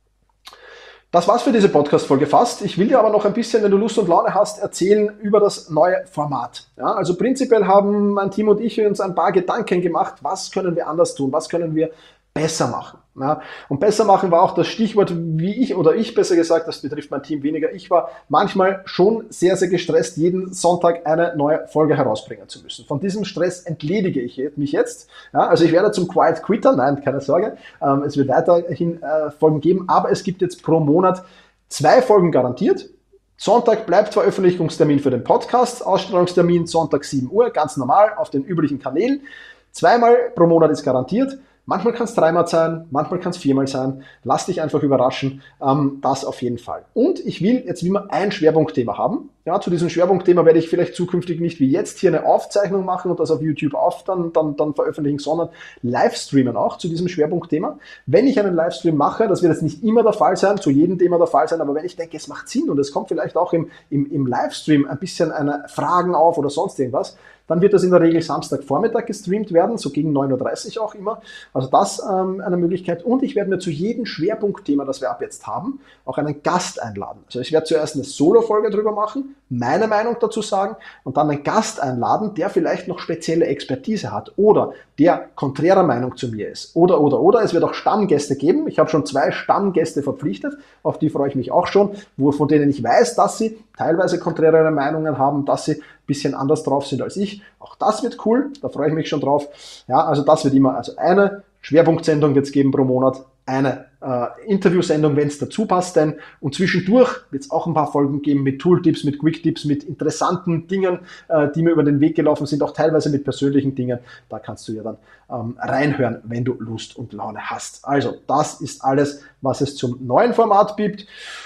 Das war's für diese Podcast-Folge fast. Ich will dir aber noch ein bisschen, wenn du Lust und Laune hast, erzählen über das neue Format. Ja, also prinzipiell haben mein Team und ich uns ein paar Gedanken gemacht, was können wir anders tun, was können wir besser machen. Ja, und besser machen war auch das Stichwort, wie ich besser gesagt, das betrifft mein Team weniger. Ich war manchmal schon sehr, sehr gestresst, jeden Sonntag eine neue Folge herausbringen zu müssen. Von diesem Stress entledige ich mich jetzt. Ja, also ich werde zum Quiet Quitter, nein, keine Sorge. Es wird weiterhin Folgen geben, aber es gibt jetzt pro Monat 2 Folgen garantiert. Sonntag bleibt Veröffentlichungstermin für den Podcast, Ausstrahlungstermin Sonntag 7 Uhr, ganz normal auf den üblichen Kanälen. 2-mal pro Monat ist garantiert. Manchmal kann es 3-mal sein, manchmal kann es 4-mal sein. Lass dich einfach überraschen, das auf jeden Fall. Und ich will jetzt wie immer ein Schwerpunktthema haben. Ja, zu diesem Schwerpunktthema werde ich vielleicht zukünftig nicht wie jetzt hier eine Aufzeichnung machen und das auf YouTube dann veröffentlichen, sondern Livestreamen auch zu diesem Schwerpunktthema. Wenn ich einen Livestream mache, das wird jetzt nicht immer der Fall sein, zu jedem Thema der Fall sein, aber wenn ich denke, es macht Sinn und es kommt vielleicht auch im Livestream ein bisschen eine Fragen auf oder sonst irgendwas, dann wird das in der Regel Samstagvormittag gestreamt werden, so gegen 9:30 Uhr auch immer. Also das eine Möglichkeit. Und ich werde mir zu jedem Schwerpunktthema, das wir ab jetzt haben, auch einen Gast einladen. Also ich werde zuerst eine Solo-Folge drüber machen, meine Meinung dazu sagen und dann einen Gast einladen, der vielleicht noch spezielle Expertise hat oder der konträrer Meinung zu mir ist. Oder. Es wird auch Stammgäste geben. Ich habe schon 2 Stammgäste verpflichtet, auf die freue ich mich auch schon, von denen ich weiß, dass sie teilweise konträrere Meinungen haben, dass sie ein bisschen anders drauf sind als ich. Auch das wird cool, da freue ich mich schon drauf. Ja, also das wird immer, also eine Schwerpunktsendung wird es geben pro Monat, eine Interviewsendung, wenn es dazu passt, denn und zwischendurch wird es auch ein paar Folgen geben mit Tooltips, mit Quicktips, mit interessanten Dingen, die mir über den Weg gelaufen sind, auch teilweise mit persönlichen Dingen. Da kannst du ja dann reinhören, wenn du Lust und Laune hast. Also das ist alles, was es zum neuen Format gibt.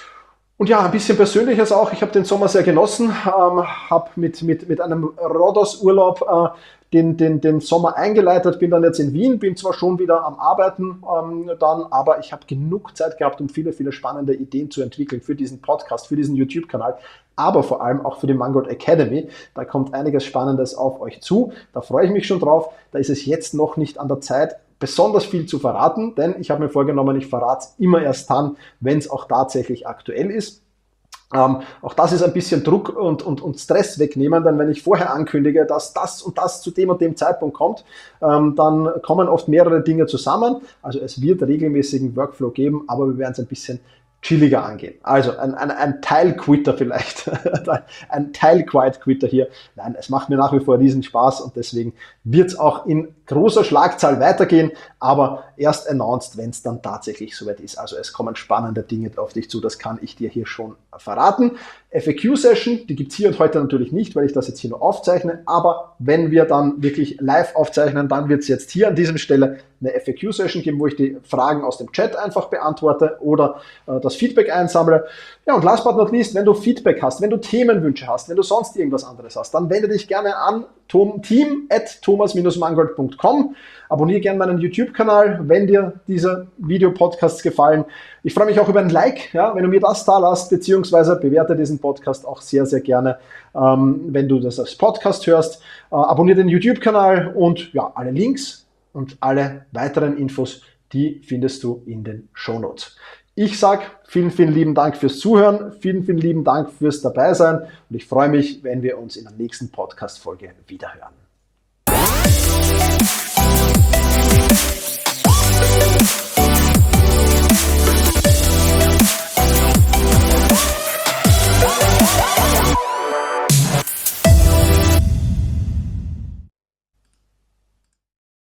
Und ja, ein bisschen Persönliches auch. Ich habe den Sommer sehr genossen, habe mit einem Rhodos-Urlaub den Sommer eingeleitet, bin dann jetzt in Wien, bin zwar schon wieder am Arbeiten aber ich habe genug Zeit gehabt, um viele, viele spannende Ideen zu entwickeln für diesen Podcast, für diesen YouTube-Kanal, aber vor allem auch für die Mangold Academy. Da kommt einiges Spannendes auf euch zu, da freue ich mich schon drauf. Da ist es jetzt noch nicht an der Zeit, besonders viel zu verraten, denn ich habe mir vorgenommen, ich verrate es immer erst dann, wenn es auch tatsächlich aktuell ist. Auch das ist ein bisschen Druck und Stress wegnehmen, denn wenn ich vorher ankündige, dass das und das zu dem und dem Zeitpunkt kommt, dann kommen oft mehrere Dinge zusammen. Also es wird regelmäßigen Workflow geben, aber wir werden es ein bisschen chilliger angehen. Also ein Teil-Quitter vielleicht, ein Teil-Quiet-Quitter hier. Nein, es macht mir nach wie vor riesen Spaß und deswegen wird es auch in großer Schlagzahl weitergehen, aber erst announced, wenn es dann tatsächlich soweit ist. Also es kommen spannende Dinge auf dich zu, das kann ich dir hier schon verraten. FAQ-Session, die gibt es hier und heute natürlich nicht, weil ich das jetzt hier nur aufzeichne, aber wenn wir dann wirklich live aufzeichnen, dann wird es jetzt hier an dieser Stelle eine FAQ-Session geben, wo ich die Fragen aus dem Chat einfach beantworte oder das Feedback einsammle. Ja, und last but not least, wenn du Feedback hast, wenn du Themenwünsche hast, wenn du sonst irgendwas anderes hast, dann wende dich gerne an team@thomas-mangold.com. Abonniere gerne meinen YouTube-Kanal, wenn dir diese Videopodcasts gefallen. Ich freue mich auch über ein Like, ja, wenn du mir das da lässt, beziehungsweise bewerte diesen Podcast auch sehr, sehr gerne, wenn du das als Podcast hörst. Abonniere den YouTube-Kanal und ja, alle Links und alle weiteren Infos, die findest du in den Shownotes. Ich sage vielen, vielen lieben Dank fürs Zuhören, vielen, vielen lieben Dank fürs Dabeisein und ich freue mich, wenn wir uns in der nächsten Podcast-Folge wiederhören.